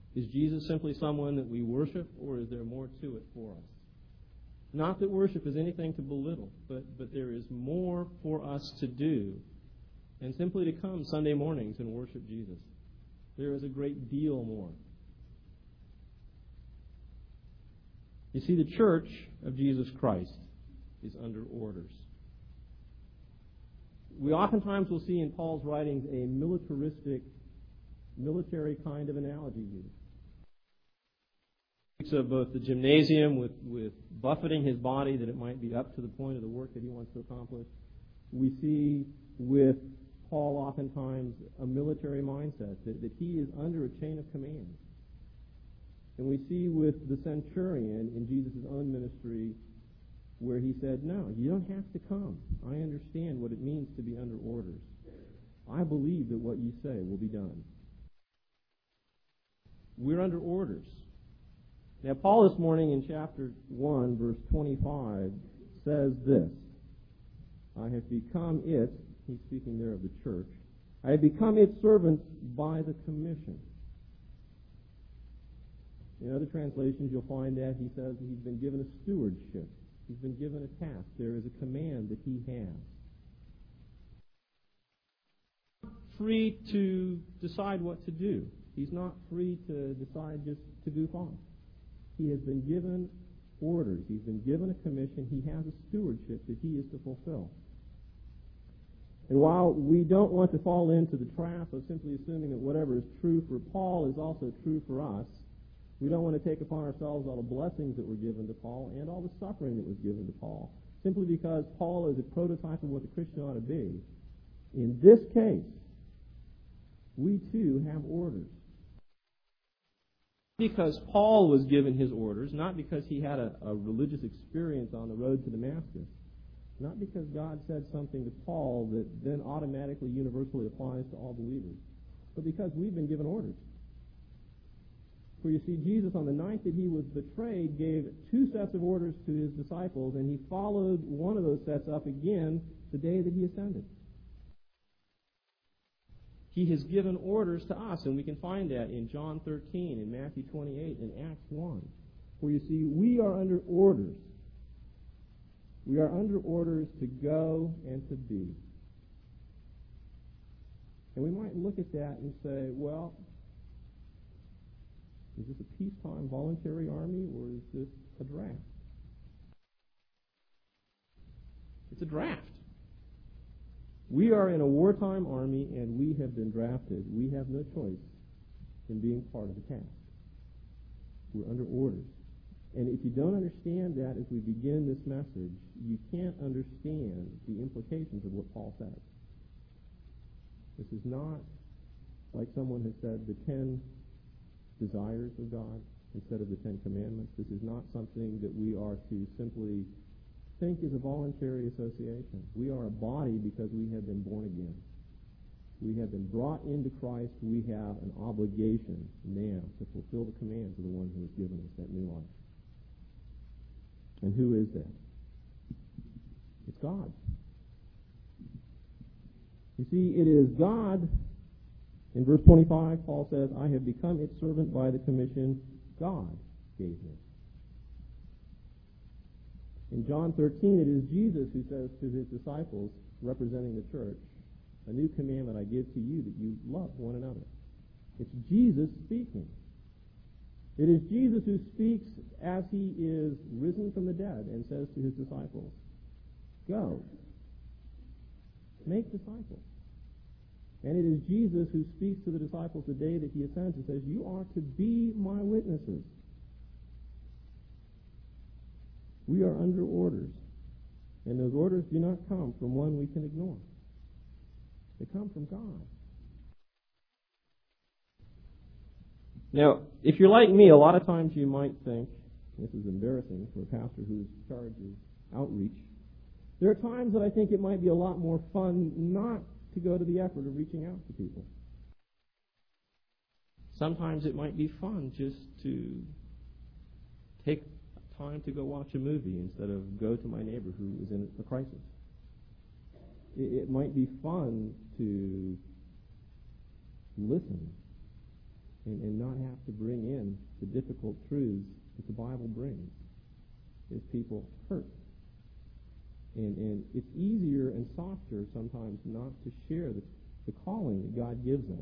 Is Jesus simply someone that we worship, or is there more to it for us? Not that worship is anything to belittle, but there is more for us to do than simply to come Sunday mornings and worship Jesus. There is a great deal more. You see, the church of Jesus Christ is under orders. We oftentimes will see in Paul's writings a military kind of analogy used. He speaks of both the gymnasium with buffeting his body that it might be up to the point of the work that he wants to accomplish. We see with Paul oftentimes a military mindset, that he is under a chain of command. And we see with the centurion in Jesus' own ministry where he said, no, you don't have to come. I understand what it means to be under orders. I believe that what you say will be done. We're under orders. Now, Paul this morning in chapter 1, verse 25, says this, I have become it, he's speaking there of the church, I have become its servant by the commission. In other translations, you'll find that he says he's been given a stewardship. He's been given a task. There is a command that he has. Free to decide what to do. He's not free to decide just to goof off. He has been given orders. He's been given a commission. He has a stewardship that he is to fulfill. And while we don't want to fall into the trap of simply assuming that whatever is true for Paul is also true for us, we don't want to take upon ourselves all the blessings that were given to Paul and all the suffering that was given to Paul, simply because Paul is a prototype of what the Christian ought to be. In this case, we too have orders. Because Paul was given his orders, not because he had a religious experience on the road to Damascus, not because God said something to Paul that then automatically universally applies to all believers, but because we've been given orders. For you see, Jesus, on the night that he was betrayed, gave 2 sets of orders to his disciples, and he followed one of those sets up again the day that he ascended. He has given orders to us, and we can find that in John 13, in Matthew 28, in Acts 1. For you see, we are under orders. We are under orders to go and to be. And we might look at that and say, well, is this a peacetime voluntary army, or is this a draft? It's a draft. We are in a wartime army, and we have been drafted. We have no choice in being part of the task. We're under orders. And if you don't understand that as we begin this message, you can't understand the implications of what Paul says. This is not, like someone has said, the 10 desires of God instead of the 10 commandments. This is not something that we are to simply think is a voluntary association. We are a body because we have been born again. We have been brought into Christ. We have an obligation now to fulfill the commands of the one who has given us that new life. And who is that? It's God. You see, it is God. In verse 25, Paul says, I have become its servant by the commission God gave me. In John 13, it is Jesus who says to his disciples, representing the church, a new commandment I give to you, that you love one another. It's Jesus speaking. It is Jesus who speaks as he is risen from the dead and says to his disciples, go, make disciples. And it is Jesus who speaks to the disciples the day that he ascends and says, you are to be my witnesses. We are under orders. And those orders do not come from one we can ignore. They come from God. Now, if you're like me, a lot of times you might think, this is embarrassing for a pastor whose charge is outreach, there are times that I think it might be a lot more fun not to go to the effort of reaching out to people. Sometimes it might be fun just to take time to go watch a movie instead of go to my neighbor who is in a crisis. It might be fun to listen and not have to bring in the difficult truths that the Bible brings as people hurt. And it's easier and softer sometimes not to share the calling that God gives us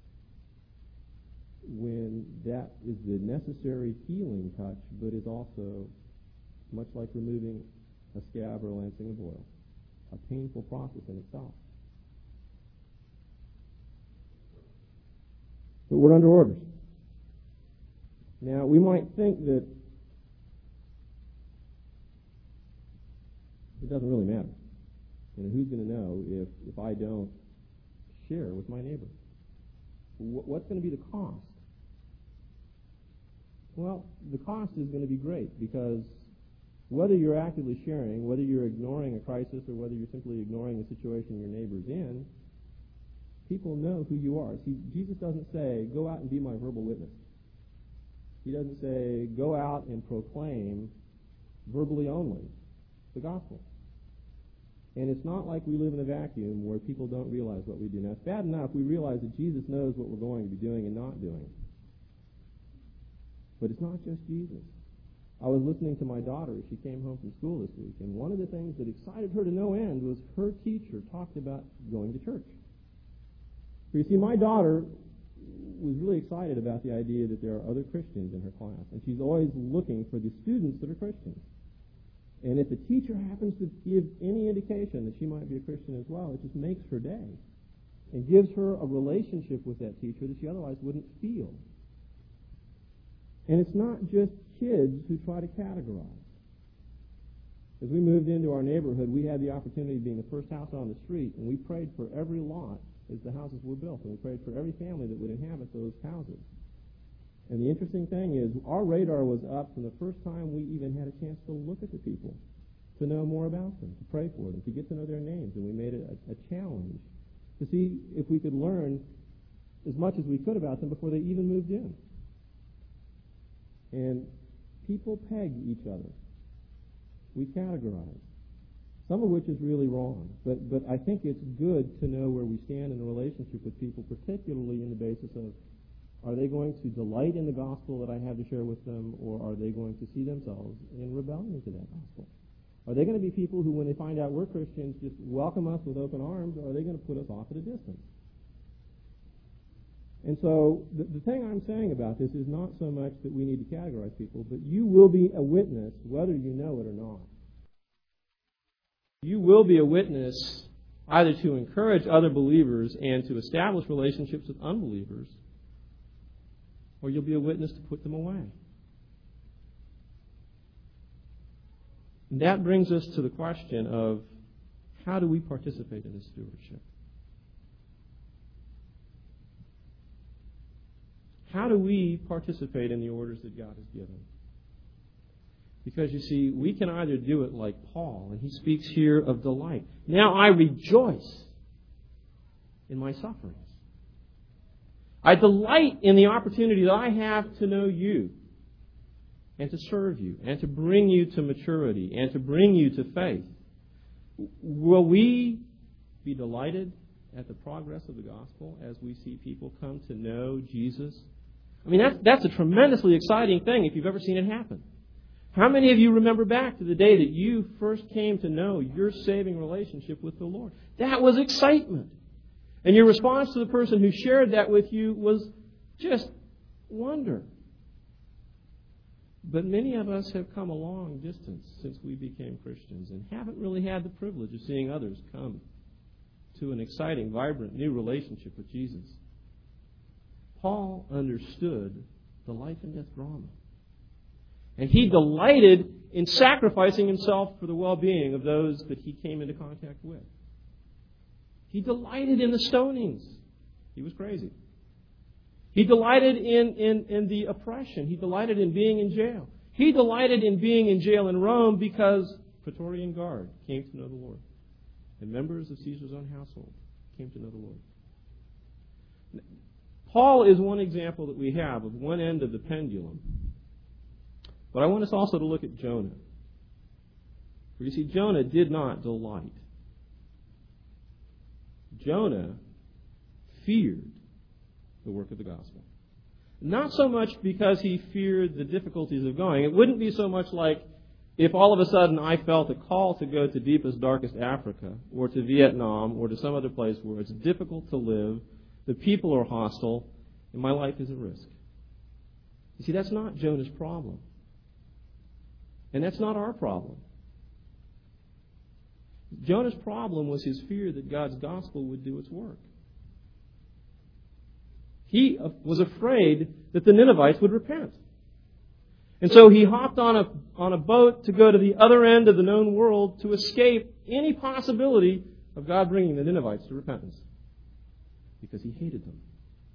when that is the necessary healing touch, but is also much like removing a scab or a lancing of oil, a painful process in itself. But we're under orders. Now, we might think that it doesn't really matter. Who's going to know if I don't share with my neighbor? What's going to be the cost? Well, the cost is going to be great, because whether you're actively sharing, whether you're ignoring a crisis, or whether you're simply ignoring the situation your neighbor's in, people know who you are. See, Jesus doesn't say, go out and be my verbal witness. He doesn't say, go out and proclaim verbally only the gospel. And it's not like we live in a vacuum where people don't realize what we do. Now, it's bad enough we realize that Jesus knows what we're going to be doing and not doing. But it's not just Jesus. I was listening to my daughter as she came home from school this week, and one of the things that excited her to no end was her teacher talked about going to church. You see, my daughter was really excited about the idea that there are other Christians in her class, and she's always looking for the students that are Christians. And if the teacher happens to give any indication that she might be a Christian as well, it just makes her day and gives her a relationship with that teacher that she otherwise wouldn't feel. And it's not just kids who try to categorize. As we moved into our neighborhood, we had the opportunity of being the first house on the street, and we prayed for every lot as the houses were built, and we prayed for every family that would inhabit those houses. And the interesting thing is, our radar was up from the first time we even had a chance to look at the people, to know more about them, to pray for them, to get to know their names. And we made it a challenge to see if we could learn as much as we could about them before they even moved in. And people peg each other. We categorize, some of which is really wrong. But I think it's good to know where we stand in a relationship with people, particularly in the basis of, are they going to delight in the gospel that I have to share with them, or are they going to see themselves in rebellion to that gospel? Are they going to be people who, when they find out we're Christians, just welcome us with open arms, or are they going to put us off at a distance? And so the thing I'm saying about this is not so much that we need to categorize people, but you will be a witness whether you know it or not. You will be a witness either to encourage other believers and to establish relationships with unbelievers, or you'll be a witness to put them away. And that brings us to the question of, how do we participate in this stewardship? How do we participate in the orders that God has given? Because, you see, we can either do it like Paul, and he speaks here of delight. Now I rejoice in my sufferings. I delight in the opportunity that I have to know you and to serve you and to bring you to maturity and to bring you to faith. Will we be delighted at the progress of the gospel as we see people come to know Jesus? I mean, that's a tremendously exciting thing if you've ever seen it happen. How many of you remember back to the day that you first came to know your saving relationship with the Lord? That was excitement. And your response to the person who shared that with you was just wonder. But many of us have come a long distance since we became Christians and haven't really had the privilege of seeing others come to an exciting, vibrant, new relationship with Jesus. Paul understood the life and death drama. And he delighted in sacrificing himself for the well-being of those that he came into contact with. He delighted in the stonings. He was crazy. He delighted in the oppression. He delighted in being in jail. He delighted in being in jail in Rome because Praetorian Guard came to know the Lord. And members of Caesar's own household came to know the Lord. Paul is one example that we have of one end of the pendulum. But I want us also to look at Jonah. For you see, Jonah did not delight. Jonah feared the work of the gospel. Not so much because he feared the difficulties of going. It wouldn't be so much like if all of a sudden I felt a call to go to deepest, darkest Africa, or to Vietnam, or to some other place where it's difficult to live, the people are hostile, and my life is at risk. You see, that's not Jonah's problem. And that's not our problem. Jonah's problem was his fear that God's gospel would do its work. He was afraid that the Ninevites would repent. And so he hopped on a boat to go to the other end of the known world to escape any possibility of God bringing the Ninevites to repentance. Because he hated them.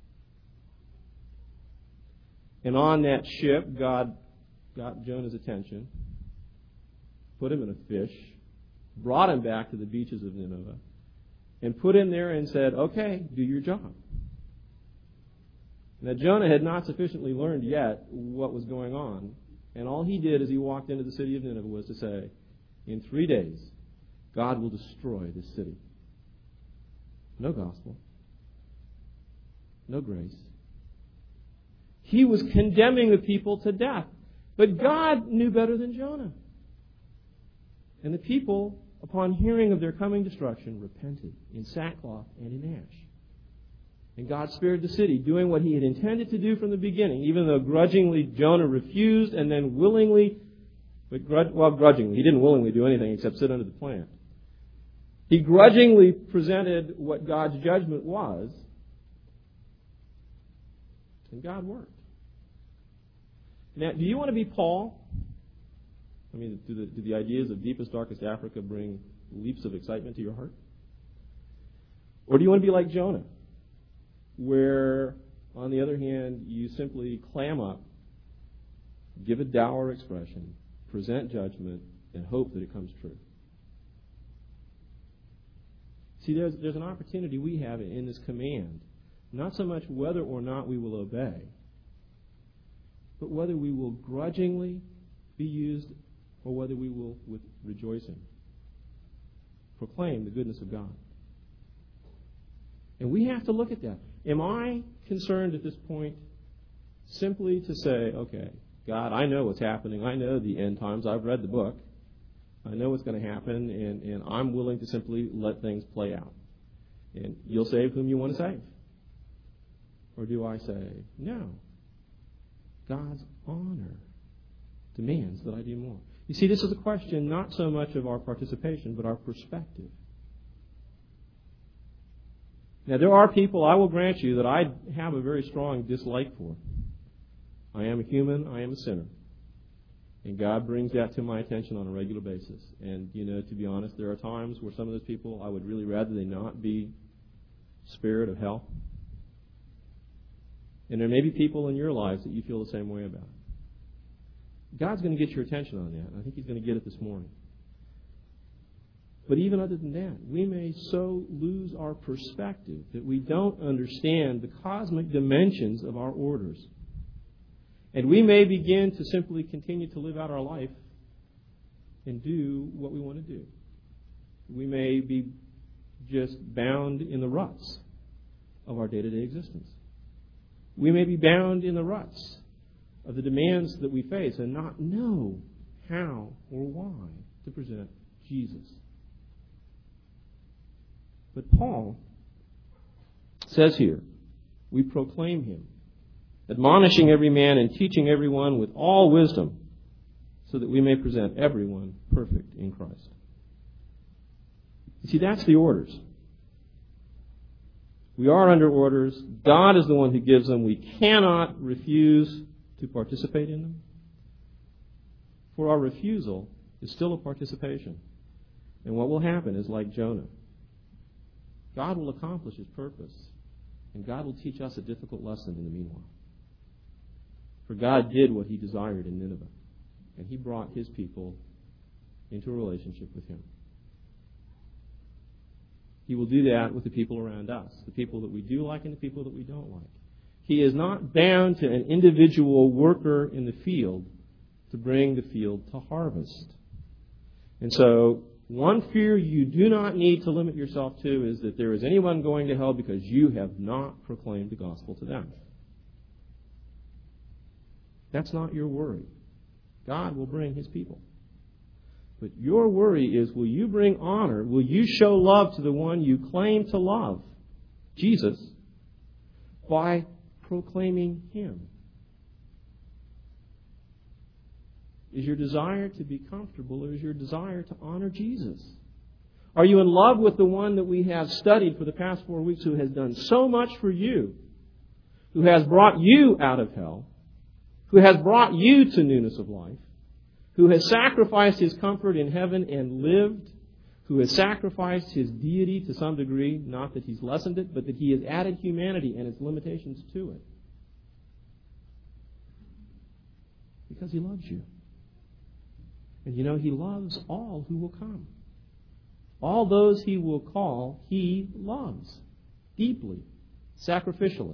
And on that ship, God got Jonah's attention, put him in a fish, brought him back to the beaches of Nineveh, and put him there and said, okay, do your job. Now, Jonah had not sufficiently learned yet what was going on, and all he did as he walked into the city of Nineveh was to say, in 3 days, God will destroy this city. No gospel. No grace. He was condemning the people to death. But God knew better than Jonah. And the people, upon hearing of their coming destruction, repented in sackcloth and in ash. And God spared the city, doing what he had intended to do from the beginning, even though grudgingly Jonah refused and then willingly, grudgingly, he didn't willingly do anything except sit under the plant. He grudgingly presented what God's judgment was, and God worked. Now, do you want to be Paul? I mean, do the ideas of deepest, darkest Africa bring leaps of excitement to your heart? Or do you want to be like Jonah, where, on the other hand, you simply clam up, give a dour expression, present judgment, and hope that it comes true? See, there's an opportunity we have in this command, not so much whether or not we will obey, but whether we will grudgingly be used or whether we will, with rejoicing, proclaim the goodness of God. And we have to look at that. Am I concerned at this point simply to say, okay, God, I know what's happening. I know the end times. I've read the book. I know what's going to happen, and I'm willing to simply let things play out. And you'll save whom you want to save. Or do I say, no, God's honor demands that I do more. You see, this is a question not so much of our participation, but our perspective. Now, there are people, I will grant you, that I have a very strong dislike for. I am a human, I am a sinner. And God brings that to my attention on a regular basis. And, to be honest, there are times where some of those people, I would really rather they not be spared of hell. And there may be people in your lives that you feel the same way about. God's going to get your attention on that. I think He's going to get it this morning. But even other than that, we may so lose our perspective that we don't understand the cosmic dimensions of our orders. And we may begin to simply continue to live out our life and do what we want to do. We may be just bound in the ruts of our day-to-day existence. We may be bound in the ruts of the demands that we face and not know how or why to present Jesus. But Paul says here, we proclaim Him, admonishing every man and teaching everyone with all wisdom, so that we may present everyone perfect in Christ. You see, that's the orders. We are under orders. God is the one who gives them. We cannot refuse to participate in them. For our refusal is still a participation. And what will happen is like Jonah. God will accomplish His purpose, and God will teach us a difficult lesson in the meanwhile. For God did what He desired in Nineveh, and He brought His people into a relationship with Him. He will do that with the people around us, the people that we do like and the people that we don't like. He is not bound to an individual worker in the field to bring the field to harvest. And so, one fear you do not need to limit yourself to is that there is anyone going to hell because you have not proclaimed the gospel to them. That's not your worry. God will bring His people. But your worry is, will you bring honor, will you show love to the one you claim to love, Jesus, by proclaiming Him? Is your desire to be comfortable, or is your desire to honor Jesus? Are you in love with the one that we have studied for the past 4 weeks, who has done so much for you, who has brought you out of hell, who has brought you to newness of life, who has sacrificed His comfort in heaven and lived, who has sacrificed His deity to some degree, not that He's lessened it, but that He has added humanity and its limitations to it? Because He loves you. And you know, He loves all who will come. All those He will call, He loves deeply, sacrificially.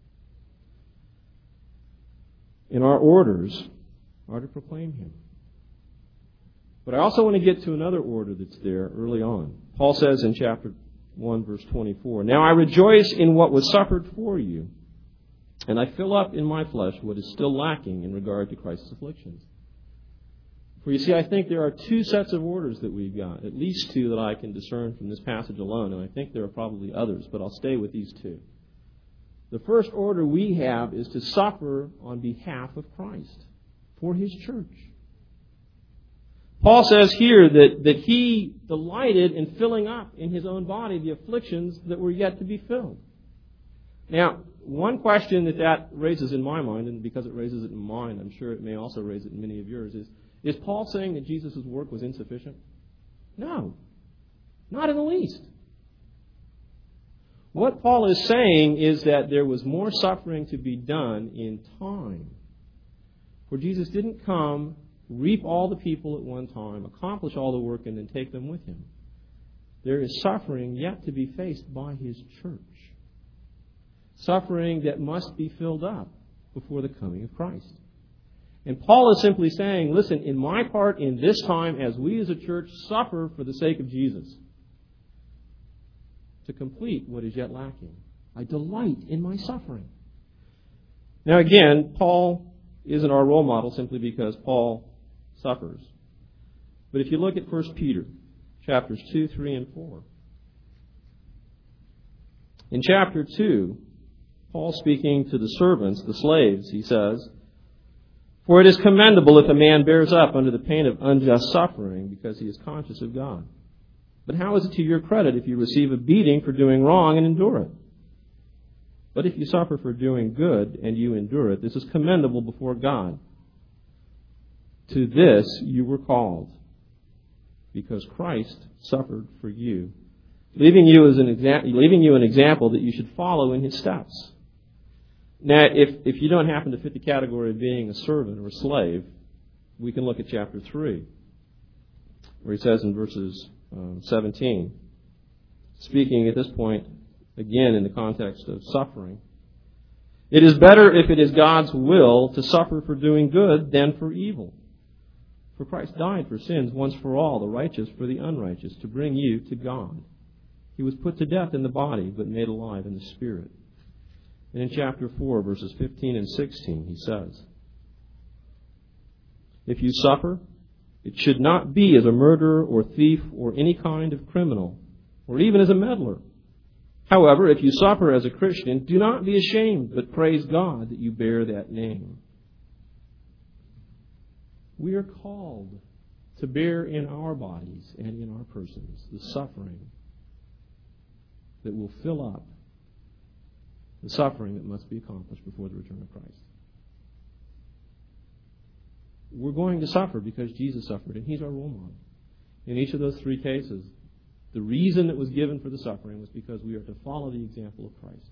And our orders are to proclaim Him. But I also want to get to another order that's there early on. Paul says in chapter 1, verse 24, "Now I rejoice in what was suffered for you, and I fill up in my flesh what is still lacking in regard to Christ's afflictions." For you see, I think there are two sets of orders that we've got, at least two that I can discern from this passage alone, and I think there are probably others, but I'll stay with these two. The first order we have is to suffer on behalf of Christ, for His church. Paul says here that he delighted in filling up in his own body the afflictions that were yet to be filled. Now, one question that raises in my mind, and because it raises it in mine, I'm sure it may also raise it in many of yours, is Paul saying that Jesus' work was insufficient? No, not in the least. What Paul is saying is that there was more suffering to be done in time. For Jesus didn't come, reap all the people at one time, accomplish all the work, and then take them with Him. There is suffering yet to be faced by His church. Suffering that must be filled up before the coming of Christ. And Paul is simply saying, listen, in my part in this time, as we as a church suffer for the sake of Jesus, to complete what is yet lacking, I delight in my suffering. Now again, Paul isn't our role model simply because Paul suffers. But if you look at 1 Peter, chapters 2, 3, and 4. In chapter 2, Paul speaking to the servants, the slaves, he says, "For it is commendable if a man bears up under the pain of unjust suffering because he is conscious of God. But how is it to your credit if you receive a beating for doing wrong and endure it? But if you suffer for doing good and you endure it, this is commendable before God. To this you were called, because Christ suffered for you, leaving you an example that you should follow in His steps." Now, if you don't happen to fit the category of being a servant or a slave, we can look at chapter 3, where he says in verses 17, speaking at this point, again in the context of suffering, "It is better if it is God's will to suffer for doing good than for evil. For Christ died for sins once for all, the righteous for the unrighteous, to bring you to God. He was put to death in the body, but made alive in the spirit." And in chapter 4, verses 15 and 16, he says, "If you suffer, it should not be as a murderer or thief or any kind of criminal, or even as a meddler. However, if you suffer as a Christian, do not be ashamed, but praise God that you bear that name." We are called to bear in our bodies and in our persons the suffering that will fill up the suffering that must be accomplished before the return of Christ. We're going to suffer because Jesus suffered, and He's our role model. In each of those three cases, the reason that was given for the suffering was because we are to follow the example of Christ.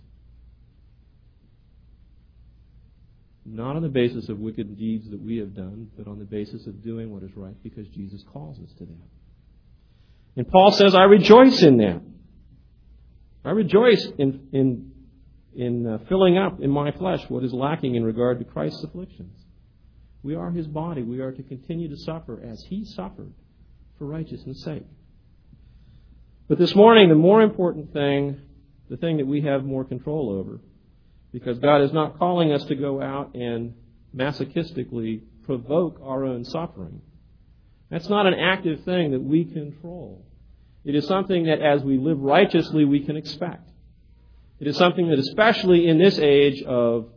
Not on the basis of wicked deeds that we have done, but on the basis of doing what is right because Jesus calls us to that. And Paul says, I rejoice in that. I rejoice in filling up in my flesh what is lacking in regard to Christ's afflictions. We are His body. We are to continue to suffer as He suffered for righteousness' sake. But this morning, the more important thing, the thing that we have more control over, because God is not calling us to go out and masochistically provoke our own suffering. That's not an active thing that we control. It is something that as we live righteously, we can expect. It is something that, especially in this age of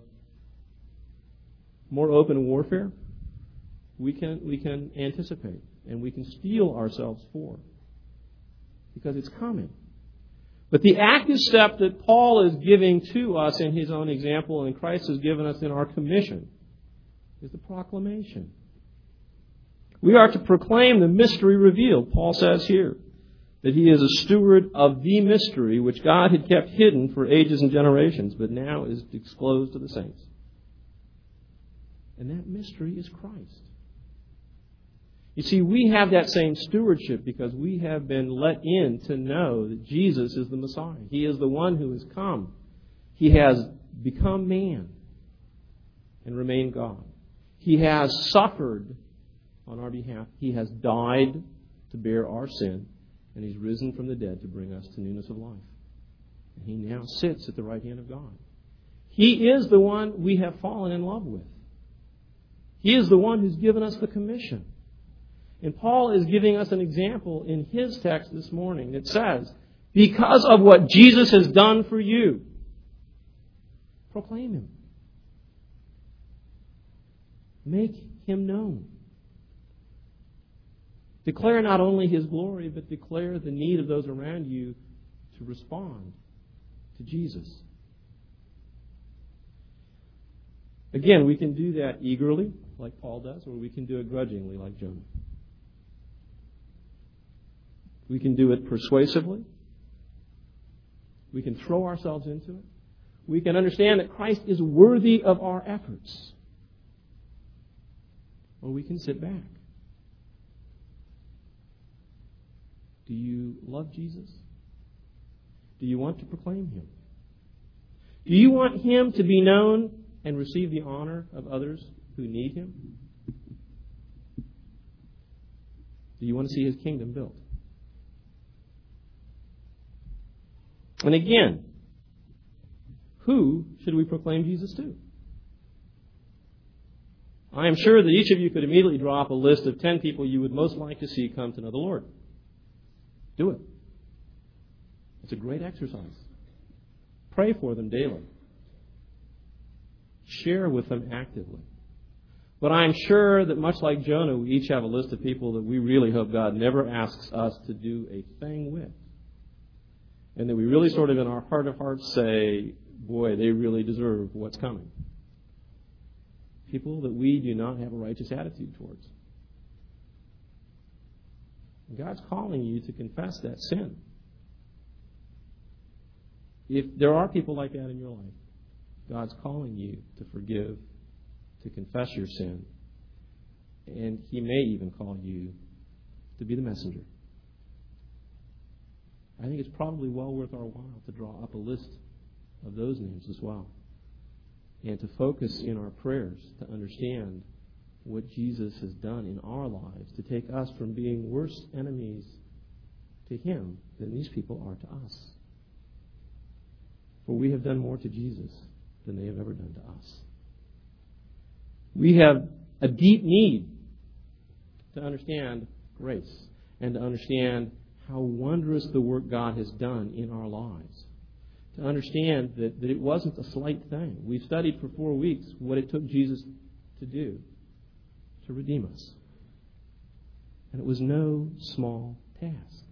more open warfare, we can anticipate and we can steel ourselves for, because it's coming. But the active step that Paul is giving to us in his own example and Christ has given us in our commission is the proclamation. We are to proclaim the mystery revealed. Paul says here that he is a steward of the mystery which God had kept hidden for ages and generations, but now is disclosed to the saints. And that mystery is Christ. You see, we have that same stewardship because we have been let in to know that Jesus is the Messiah. He is the one who has come. He has become man and remained God. He has suffered on our behalf. He has died to bear our sin, and He's risen from the dead to bring us to newness of life. And He now sits at the right hand of God. He is the one we have fallen in love with. He is the one who's given us the commission. And Paul is giving us an example in his text this morning that says, because of what Jesus has done for you, proclaim Him. Make Him known. Declare not only His glory, but declare the need of those around you to respond to Jesus. Again, we can do that eagerly, like Paul does, or we can do it grudgingly, like Jonah. We can do it persuasively. We can throw ourselves into it. We can understand that Christ is worthy of our efforts. Or we can sit back. Do you love Jesus? Do you want to proclaim Him? Do you want Him to be known and receive the honor of others who need Him? Do you want to see His kingdom built? And again, who should we proclaim Jesus to? I am sure that each of you could immediately draw up a list of 10 people you would most like to see come to know the Lord. Do it. It's a great exercise. Pray for them daily. Share with them actively. But I'm sure that much like Jonah, we each have a list of people that we really hope God never asks us to do a thing with. And that we really sort of in our heart of hearts say, boy, they really deserve what's coming. People that we do not have a righteous attitude towards. And God's calling you to confess that sin. If there are people like that in your life, God's calling you to forgive, to confess your sin, and He may even call you to be the messenger. I think it's probably well worth our while to draw up a list of those names as well. And to focus in our prayers to understand what Jesus has done in our lives to take us from being worse enemies to Him than these people are to us. For we have done more to Jesus than they have ever done to us. We have a deep need to understand grace and to understand how wondrous the work God has done in our lives. To understand that it wasn't a slight thing. We've studied for 4 weeks what it took Jesus to do to redeem us. And it was no small task.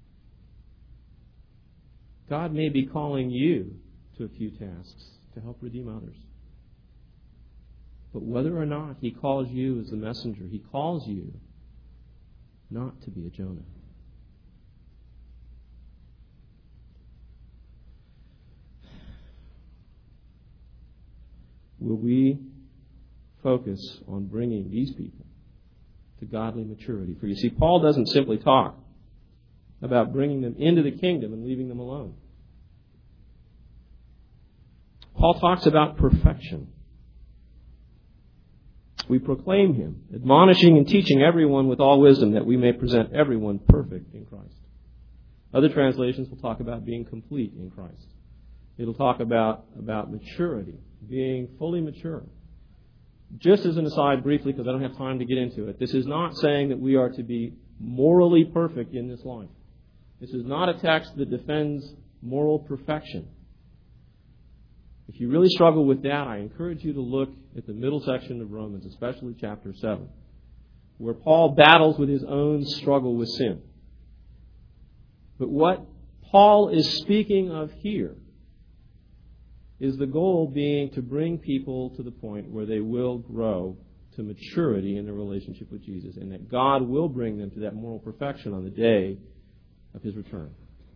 God may be calling you to a few tasks to help redeem others. But whether or not He calls you as the messenger, He calls you not to be a Jonah. Will we focus on bringing these people to godly maturity? For you see, Paul doesn't simply talk about bringing them into the kingdom and leaving them alone. Paul talks about perfection. We proclaim Him, admonishing and teaching everyone with all wisdom, that we may present everyone perfect in Christ. Other translations will talk about being complete in Christ. It'll talk about maturity, being fully mature. Just as an aside briefly, because I don't have time to get into it, this is not saying that we are to be morally perfect in this life. This is not a text that defends moral perfection. If you really struggle with that, I encourage you to look at the middle section of Romans, especially chapter 7, where Paul battles with his own struggle with sin. But what Paul is speaking of here is the goal being to bring people to the point where they will grow to maturity in their relationship with Jesus, and that God will bring them to that moral perfection on the day of His return.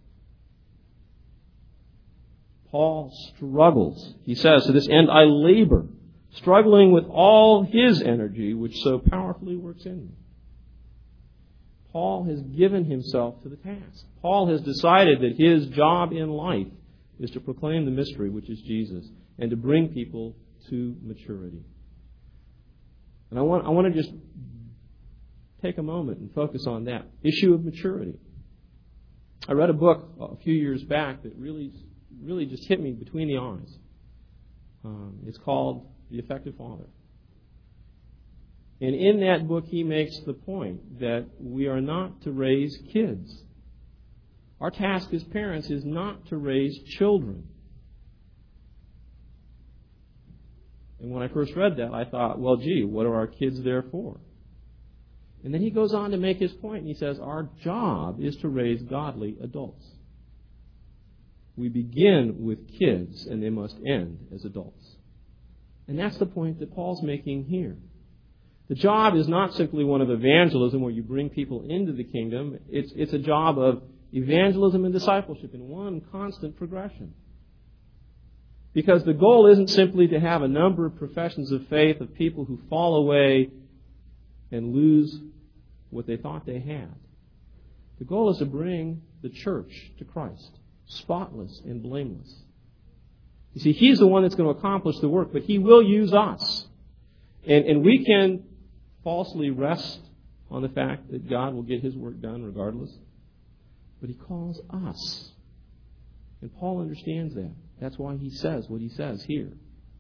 Paul struggles. He says, "To this end I labor, struggling with all his energy, which so powerfully works in me." Paul has given himself to the task. Paul has decided that his job in life is to proclaim the mystery, which is Jesus, and to bring people to maturity. And I want to just take a moment and focus on that issue of maturity. I read a book a few years back that really just hit me between the eyes. It's called The Effective Father. And in that book, he makes the point that we are not to raise kids. Our task as parents is not to raise children. And when I first read that, I thought, well, gee, what are our kids there for? And then he goes on to make his point, and he says, our job is to raise godly adults. We begin with kids, and they must end as adults. And that's the point that Paul's making here. The job is not simply one of evangelism where you bring people into the kingdom. It's a job of evangelism and discipleship in one constant progression. Because the goal isn't simply to have a number of professions of faith of people who fall away and lose what they thought they had. The goal is to bring the church to Christ, spotless and blameless. You see, He's the one that's going to accomplish the work, but He will use us. And we can falsely rest on the fact that God will get His work done regardless. But He calls us. And Paul understands that. That's why he says what he says here.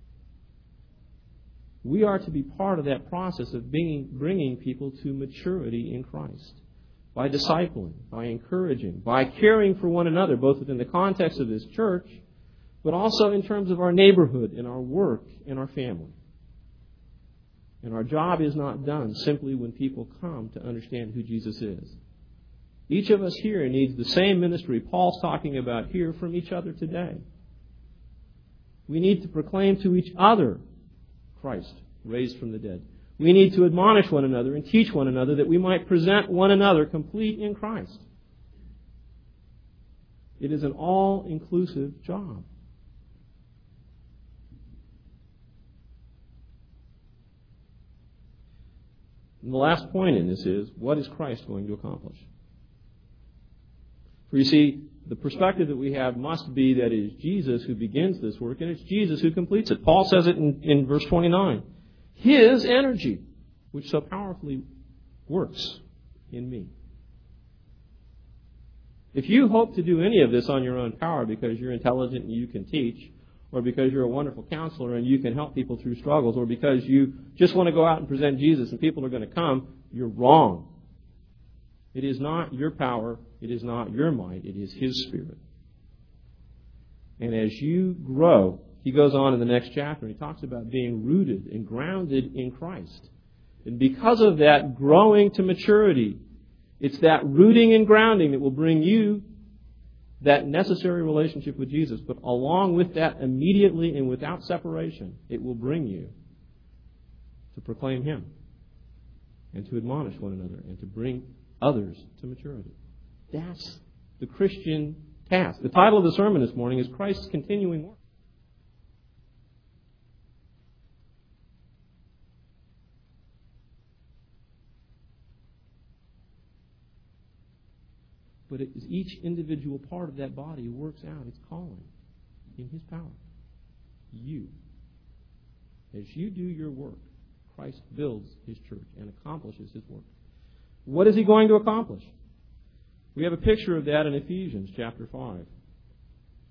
We are to be part of that process of bringing people to maturity in Christ. By discipling, by encouraging, by caring for one another, both within the context of this church, but also in terms of our neighborhood, in our work, in our family. And our job is not done simply when people come to understand who Jesus is. Each of us here needs the same ministry Paul's talking about here from each other today. We need to proclaim to each other Christ raised from the dead. We need to admonish one another and teach one another that we might present one another complete in Christ. It is an all-inclusive job. And the last point in this is, what is Christ going to accomplish? For you see, the perspective that we have must be that it is Jesus who begins this work, and it's Jesus who completes it. Paul says it in verse 29. His energy, which so powerfully works in me. If you hope to do any of this on your own power because you're intelligent and you can teach, or because you're a wonderful counselor and you can help people through struggles, or because you just want to go out and present Jesus and people are going to come, you're wrong. It is not your power. It is not your might. It is His Spirit. And as you grow, he goes on in the next chapter and he talks about being rooted and grounded in Christ. And because of that growing to maturity, it's that rooting and grounding that will bring you that necessary relationship with Jesus. But along with that, immediately and without separation, it will bring you to proclaim Him and to admonish one another and to bring others to maturity. That's the Christian task. The title of the sermon this morning is Christ's Continuing Work. But it is each individual part of that body who works out its calling in His power. You. As you do your work, Christ builds His church and accomplishes His work. What is He going to accomplish? We have a picture of that in Ephesians chapter 5.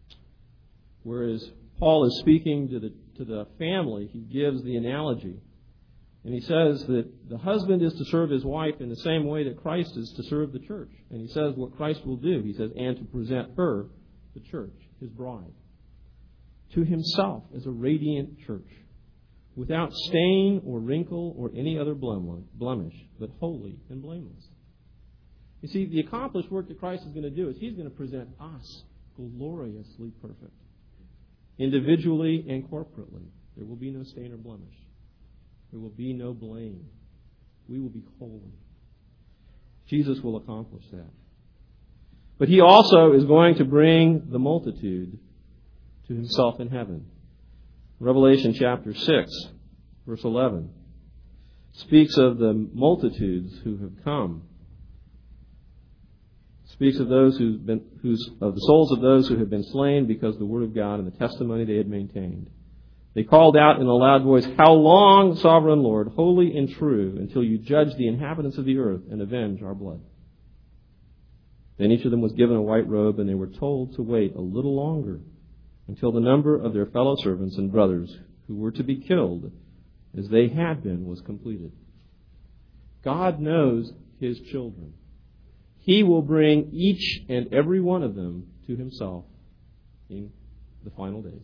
Whereas Paul is speaking to the family, he gives the analogy And he says that the husband is to serve his wife in the same way that Christ is to serve the church. And he says what Christ will do. He says, and to present her, the church, his bride, to himself as a radiant church, without stain or wrinkle or any other blemish, but holy and blameless. You see, the accomplished work that Christ is going to do is he's going to present us gloriously perfect, individually and corporately. There will be no stain or blemish. There will be no blame. We will be holy. Jesus will accomplish that. But he also is going to bring the multitude to himself in heaven. Revelation chapter 6, verse 11, speaks of the multitudes who have come. Speaks of those of the souls of those who have been slain because of the word of God and the testimony they had maintained. They called out in a loud voice, "How long, sovereign Lord, holy and true, until you judge the inhabitants of the earth and avenge our blood?" Then each of them was given a white robe, and they were told to wait a little longer until the number of their fellow servants and brothers who were to be killed as they had been was completed. God knows his children. He will bring each and every one of them to himself in the final days.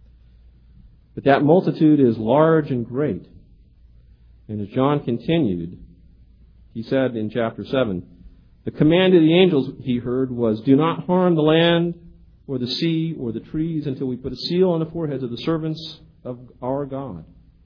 But that multitude is large and great. And as John continued, he said in chapter 7, the command of the angels he heard was, "Do not harm the land or the sea or the trees until we put a seal on the foreheads of the servants of our God."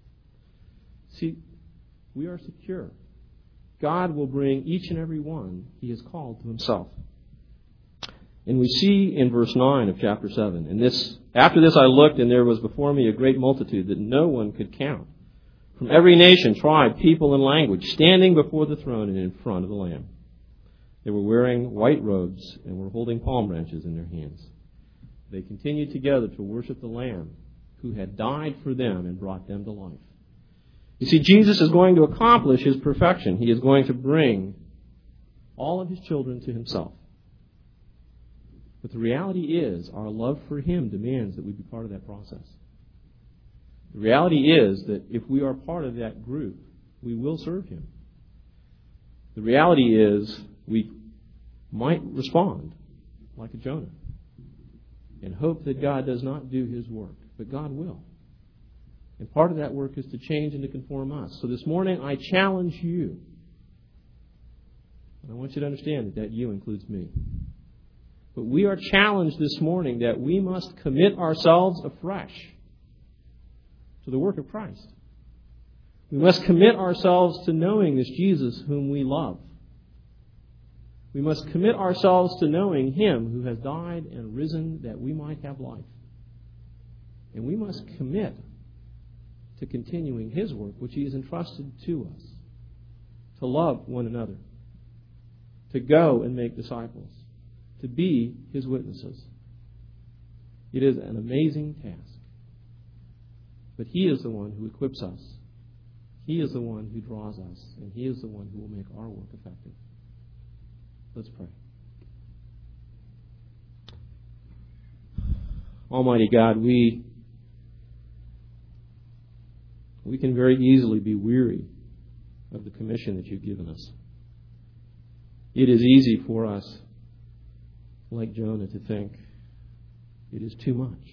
See, we are secure. God will bring each and every one he has called to himself. And we see in verse 9 of chapter 7, after this I looked, and there was before me a great multitude that no one could count, from every nation, tribe, people, and language, standing before the throne and in front of the Lamb. They were wearing white robes and were holding palm branches in their hands. They continued together to worship the Lamb who had died for them and brought them to life. You see, Jesus is going to accomplish his perfection. He is going to bring all of his children to himself. But the reality is, our love for him demands that we be part of that process. The reality is that if we are part of that group, we will serve him. The reality is, we might respond like a Jonah and hope that God does not do his work, but God will. And part of that work is to change and to conform us. So this morning, I challenge you. And I want you to understand that you includes me. But we are challenged this morning that we must commit ourselves afresh to the work of Christ. We must commit ourselves to knowing this Jesus whom we love. We must commit ourselves to knowing him who has died and risen that we might have life. And we must commit to continuing his work, which he has entrusted to us, to love one another, to go and make disciples, to be his witnesses. It is an amazing task. But he is the one who equips us. He is the one who draws us, and he is the one who will make our work effective. Let's pray. Almighty God, we can very easily be weary of the commission that you've given us. It is easy for us, like Jonah, to think it is too much.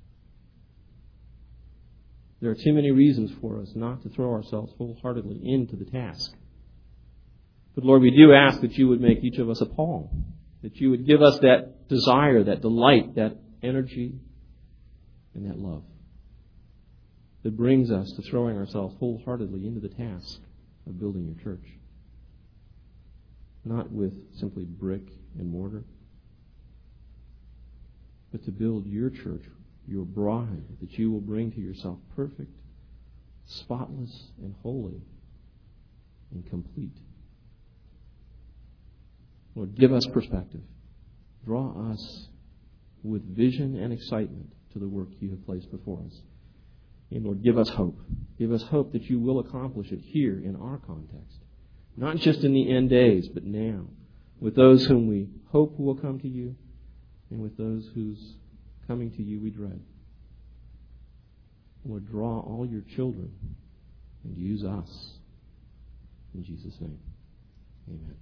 There are too many reasons for us not to throw ourselves wholeheartedly into the task. But Lord, we do ask that you would make each of us a Paul, that you would give us that desire, that delight, that energy, and that love that brings us to throwing ourselves wholeheartedly into the task of building your church. Not with simply brick and mortar, but to build your church, your bride, that you will bring to yourself perfect, spotless, and holy, and complete. Lord, give us perspective. Draw us with vision and excitement to the work you have placed before us. And Lord, give us hope. Give us hope that you will accomplish it here in our context. Not just in the end days, but now. With those whom we hope will come to you, and with those whose coming to you we dread. Lord, draw all your children and use us. In Jesus' name, amen.